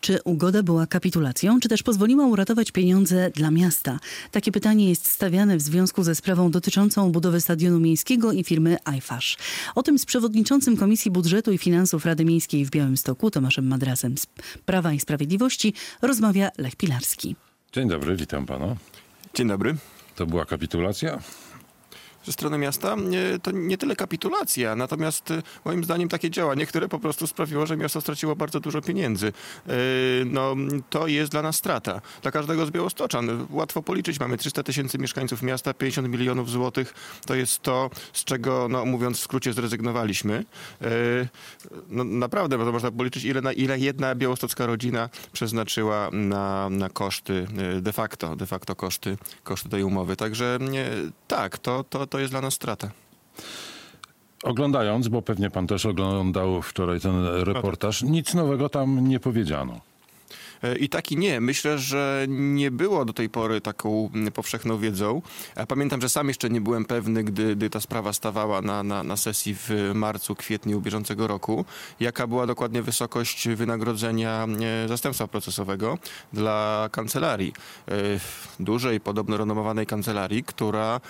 Czy ugoda była kapitulacją, czy też pozwoliła uratować pieniądze dla miasta? Takie pytanie jest stawiane w związku ze sprawą dotyczącą budowy stadionu miejskiego i firmy Eiffage. O tym z przewodniczącym Komisji Budżetu i Finansów Rady Miejskiej w Białymstoku, Tomaszem Madrasem z Prawa i Sprawiedliwości, rozmawia Lech Pilarski. Dzień dobry, witam pana. Dzień dobry. To była kapitulacja? Ze strony miasta to nie tyle kapitulacja, natomiast moim zdaniem takie działanie, które po prostu sprawiło, że miasto straciło bardzo dużo pieniędzy. To jest dla nas strata. Dla każdego z białostoczan. Łatwo policzyć. Mamy 300 000 mieszkańców miasta, 50 milionów złotych. To jest to, z czego, mówiąc w skrócie, zrezygnowaliśmy. Naprawdę, bo to można policzyć, ile jedna białostocka rodzina przeznaczyła na koszty, de facto koszty tej umowy. Także tak, to jest dla nas strata. Oglądając, bo pewnie pan też oglądał wczoraj ten reportaż, nic nowego tam nie powiedziano. I tak i nie. Myślę, że nie było do tej pory taką powszechną wiedzą. Pamiętam, że sam jeszcze nie byłem pewny, gdy ta sprawa stawała na sesji w marcu, kwietniu bieżącego roku, jaka była dokładnie wysokość wynagrodzenia zastępstwa procesowego dla kancelarii. Dużej, podobno renomowanej kancelarii, która,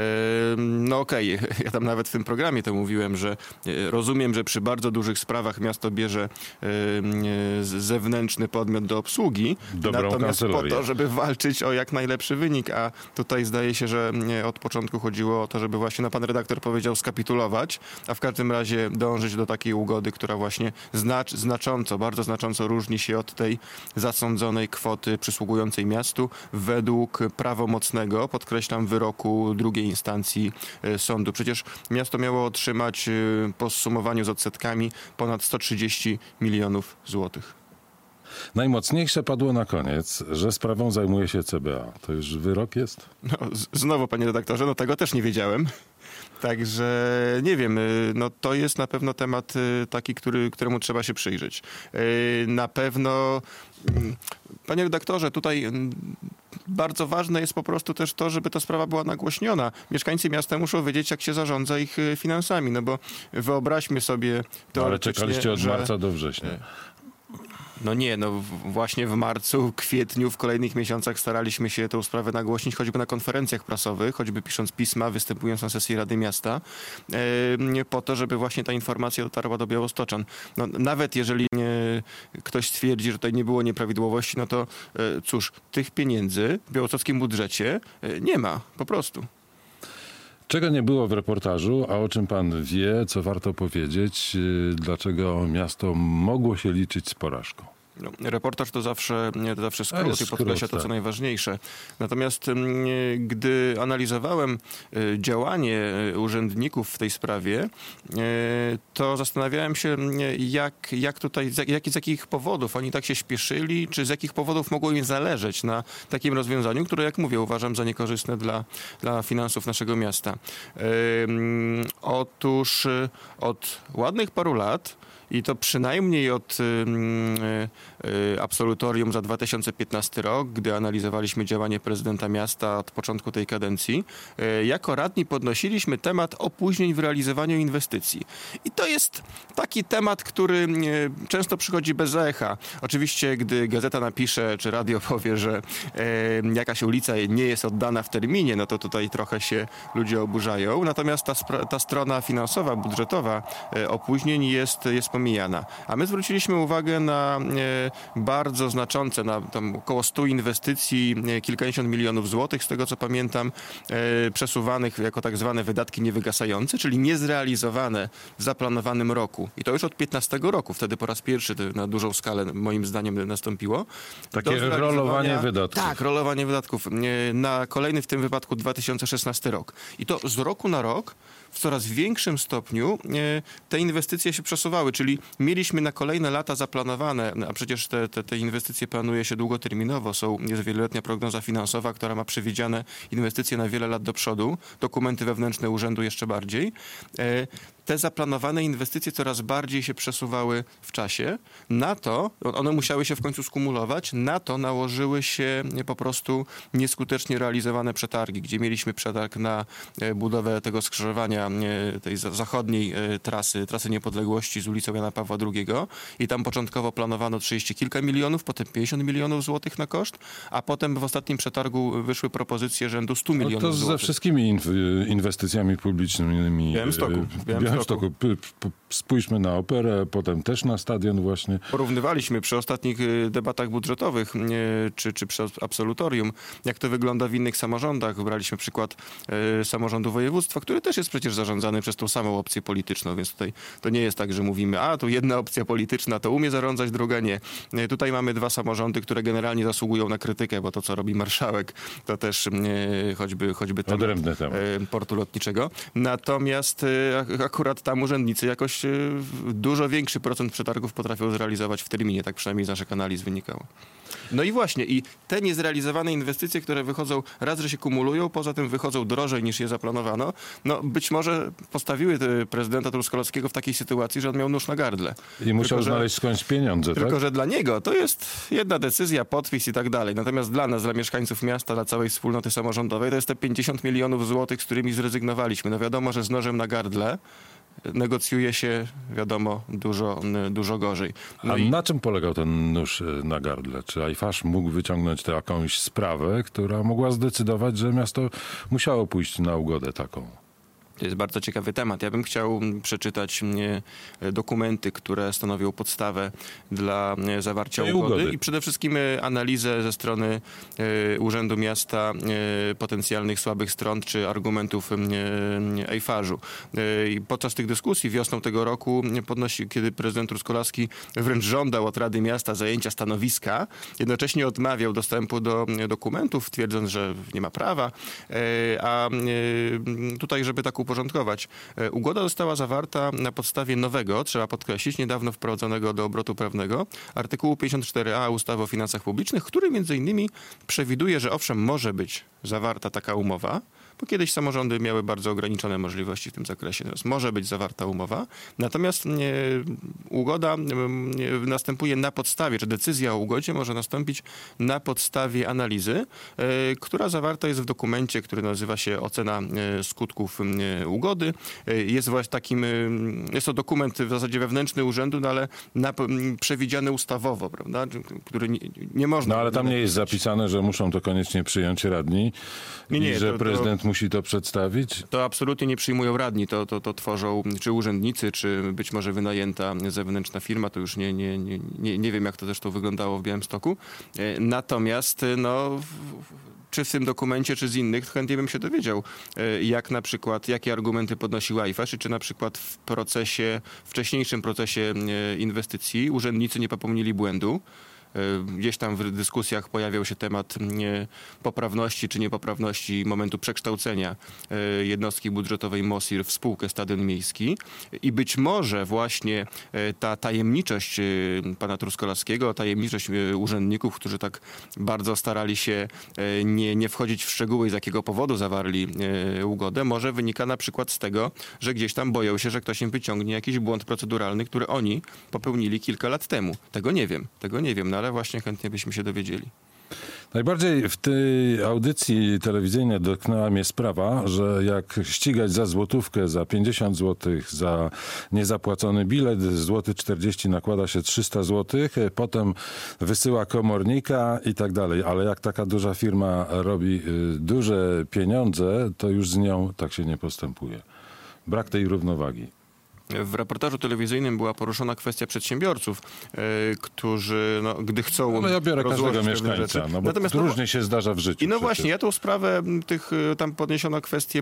ja tam nawet w tym programie to mówiłem, że rozumiem, że przy bardzo dużych sprawach miasto bierze zewnętrzny podmiot do obsługi, natomiast po to, żeby walczyć o jak najlepszy wynik, a tutaj zdaje się, że od początku chodziło o to, żeby właśnie, pan redaktor powiedział, skapitulować, a w każdym razie dążyć do takiej ugody, która właśnie bardzo znacząco różni się od tej zasądzonej kwoty przysługującej miastu według prawomocnego, podkreślam, wyroku drugiej instancji sądu. Przecież miasto miało otrzymać po zsumowaniu z odsetkami ponad 130 milionów złotych. Najmocniejsze padło na koniec, że sprawą zajmuje się CBA. To już wyrok jest? Znowu, panie redaktorze, tego też nie wiedziałem. Także nie wiem, to jest na pewno temat taki, któremu trzeba się przyjrzeć. Na pewno, panie redaktorze, tutaj bardzo ważne jest po prostu też to, żeby ta sprawa była nagłośniona. Mieszkańcy miasta muszą wiedzieć, jak się zarządza ich finansami, bo wyobraźmy sobie ale czekaliście od marca do września. Właśnie w marcu, kwietniu, w kolejnych miesiącach staraliśmy się tę sprawę nagłośnić, choćby na konferencjach prasowych, choćby pisząc pisma, występując na sesji Rady Miasta, po to, żeby właśnie ta informacja dotarła do białostoczan. Nawet jeżeli ktoś stwierdzi, że tutaj nie było nieprawidłowości, to cóż, tych pieniędzy w białostockim budżecie nie ma, po prostu. Czego nie było w reportażu, a o czym pan wie, co warto powiedzieć, dlaczego miasto mogło się liczyć z porażką? Reportaż to zawsze skrót i podkreśla to, co najważniejsze. Natomiast gdy analizowałem działanie urzędników w tej sprawie, to zastanawiałem się, z jakich powodów oni tak się śpieszyli, czy z jakich powodów mogło im zależeć na takim rozwiązaniu, które, jak mówię, uważam za niekorzystne dla finansów naszego miasta. Otóż od ładnych paru lat, i to przynajmniej od absolutorium za 2015 rok, gdy analizowaliśmy działanie prezydenta miasta od początku tej kadencji, jako radni podnosiliśmy temat opóźnień w realizowaniu inwestycji. I to jest taki temat, który często przychodzi bez echa. Oczywiście, gdy gazeta napisze, czy radio powie, że jakaś ulica nie jest oddana w terminie, to tutaj trochę się ludzie oburzają. Natomiast ta strona finansowa, budżetowa opóźnień jest pomijana. A my zwróciliśmy uwagę na bardzo znaczące, na tam około 100 inwestycji, kilkadziesiąt milionów złotych, z tego co pamiętam, przesuwanych jako tak zwane wydatki niewygasające, czyli niezrealizowane w zaplanowanym roku. I to już od 15 roku. Wtedy po raz pierwszy na dużą skalę, moim zdaniem, nastąpiło. Takie rolowanie wydatków. Tak, rolowanie wydatków. Na kolejny, w tym wypadku 2016 rok. I to z roku na rok w coraz większym stopniu te inwestycje się przesuwały, czyli mieliśmy na kolejne lata zaplanowane, a przecież te inwestycje planuje się długoterminowo, jest wieloletnia prognoza finansowa, która ma przewidziane inwestycje na wiele lat do przodu, dokumenty wewnętrzne urzędu jeszcze bardziej. te zaplanowane inwestycje coraz bardziej się przesuwały w czasie. Na to, one musiały się w końcu skumulować, na to nałożyły się po prostu nieskutecznie realizowane przetargi, gdzie mieliśmy przetarg na budowę tego skrzyżowania tej zachodniej trasy Niepodległości z ulicą Jana Pawła II i tam początkowo planowano 30 kilka milionów, potem 50 milionów złotych na koszt, a potem w ostatnim przetargu wyszły propozycje rzędu 100 milionów to złotych. Ze wszystkimi inwestycjami publicznymi W Białymstoku. Spójrzmy na operę, potem też na stadion właśnie. Porównywaliśmy przy ostatnich debatach budżetowych czy przy absolutorium, jak to wygląda w innych samorządach. Braliśmy przykład samorządu województwa, który też jest przecież zarządzany przez tą samą opcję polityczną, więc tutaj to nie jest tak, że mówimy, tu jedna opcja polityczna to umie zarządzać, druga nie. Tutaj mamy dwa samorządy, które generalnie zasługują na krytykę, bo to, co robi marszałek, to też choćby temat portu lotniczego. Natomiast akurat tam urzędnicy jakoś dużo większy procent przetargów potrafią zrealizować w terminie, tak przynajmniej z naszych analiz wynikało. No i właśnie, i te niezrealizowane inwestycje, które wychodzą, raz, że się kumulują, poza tym wychodzą drożej niż je zaplanowano, no być może postawiły prezydenta Truskolaskiego w takiej sytuacji, że on miał nóż na gardle. I musiał znaleźć skądś pieniądze, tak? Tylko, że dla niego to jest jedna decyzja, podpis i tak dalej. Natomiast dla nas, dla mieszkańców miasta, dla całej wspólnoty samorządowej, to jest te 50 milionów złotych, z którymi zrezygnowaliśmy. No wiadomo, że z nożem na gardle negocjuje się, wiadomo, dużo gorzej. A na czym polegał ten nóż na gardle? Czy Eifarz mógł wyciągnąć tę jakąś sprawę, która mogła zdecydować, że miasto musiało pójść na ugodę taką? To jest bardzo ciekawy temat. Ja bym chciał przeczytać dokumenty, które stanowią podstawę dla zawarcia ugody i przede wszystkim analizę ze strony Urzędu Miasta potencjalnych słabych stron czy argumentów Eifarzu. I podczas tych dyskusji wiosną tego roku kiedy prezydent Truskolaski wręcz żądał od Rady Miasta zajęcia stanowiska, jednocześnie odmawiał dostępu do dokumentów, twierdząc, że nie ma prawa, a tutaj, żeby tak uporządkować. Ugoda została zawarta na podstawie nowego, trzeba podkreślić, niedawno wprowadzonego do obrotu prawnego, artykułu 54a ustawy o finansach publicznych, który między innymi przewiduje, że owszem, może być zawarta taka umowa, bo kiedyś samorządy miały bardzo ograniczone możliwości w tym zakresie. Teraz może być zawarta umowa, natomiast ugoda następuje na podstawie, czy decyzja o ugodzie może nastąpić na podstawie analizy, która zawarta jest w dokumencie, który nazywa się ocena skutków ugody. Jest właśnie jest to dokument w zasadzie wewnętrzny urzędu, no ale przewidziany ustawowo, prawda, który nie można... No ale tam nie jest zapisane, że muszą to koniecznie przyjąć radni i że prezydent musi to przedstawić? To absolutnie nie przyjmują radni, to tworzą czy urzędnicy, czy być może wynajęta zewnętrzna firma, to już nie wiem, jak to zresztą wyglądało w Białymstoku. Natomiast czy w tym dokumencie, czy z innych, chętnie bym się dowiedział, jakie argumenty podnosił Eifarz, czy na przykład w wcześniejszym procesie inwestycji urzędnicy nie popełnili błędu. Gdzieś tam w dyskusjach pojawiał się temat poprawności czy niepoprawności momentu przekształcenia jednostki budżetowej MOSIR w spółkę Stadion Miejski i być może właśnie ta tajemniczość pana Truskolaskiego, tajemniczość urzędników, którzy tak bardzo starali się nie wchodzić w szczegóły, z jakiego powodu zawarli ugodę, może wynika na przykład z tego, że gdzieś tam boją się, że ktoś im wyciągnie jakiś błąd proceduralny, który oni popełnili kilka lat temu. Tego nie wiem, no ale właśnie chętnie byśmy się dowiedzieli. Najbardziej w tej audycji telewizyjnej dotknęła mnie sprawa, że jak ścigać za złotówkę, za 50 zł, za niezapłacony bilet, złoty 40 nakłada się 300 zł, potem wysyła komornika i tak dalej. Ale jak taka duża firma robi duże pieniądze, to już z nią tak się nie postępuje. Brak tej równowagi. W reportażu telewizyjnym była poruszona kwestia przedsiębiorców, którzy, gdy chcą... No ja biorę każdego mieszkańca, rzeczy. bo natomiast różnie się zdarza w życiu. I właśnie, ja tą sprawę tam podniesiono kwestię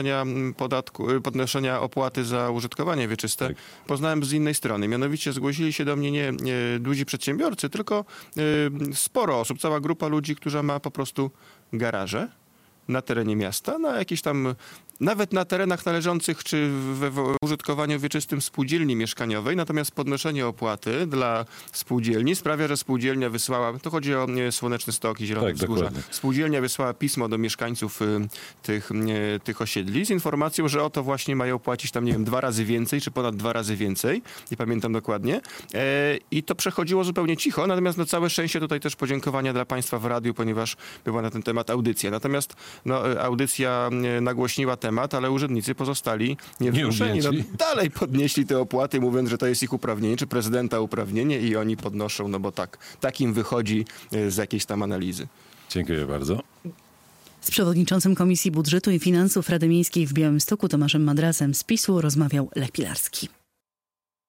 podnoszenia opłaty za użytkowanie wieczyste. Tak. Poznałem z innej strony. Mianowicie zgłosili się do mnie nie duzi przedsiębiorcy, tylko sporo osób, cała grupa ludzi, która ma po prostu garaże na terenie miasta, na jakichś tam nawet na terenach należących czy w użytkowaniu wieczystym spółdzielni mieszkaniowej, natomiast podnoszenie opłaty dla spółdzielni sprawia, że spółdzielnia wysłała, to chodzi o Słoneczny Stok i Zielone Wzgórza, dokładnie. spółdzielnia wysłała pismo do mieszkańców tych osiedli z informacją, że oto właśnie mają płacić tam, nie wiem, 2 razy więcej, czy ponad 2 razy więcej, nie pamiętam dokładnie. I to przechodziło zupełnie cicho, natomiast no, całe szczęście tutaj też podziękowania dla Państwa w radiu, ponieważ była na ten temat audycja. Natomiast audycja nagłośniła temat, ale urzędnicy pozostali niewzruszeni. Dalej podnieśli te opłaty, mówiąc, że to jest ich uprawnienie, czy prezydenta uprawnienie i oni podnoszą, no bo tak im wychodzi z jakiejś tam analizy. Dziękuję bardzo. Z przewodniczącym Komisji Budżetu i Finansów Rady Miejskiej w Białymstoku Tomaszem Madrasem z PiS-u rozmawiał Lech Pilarski.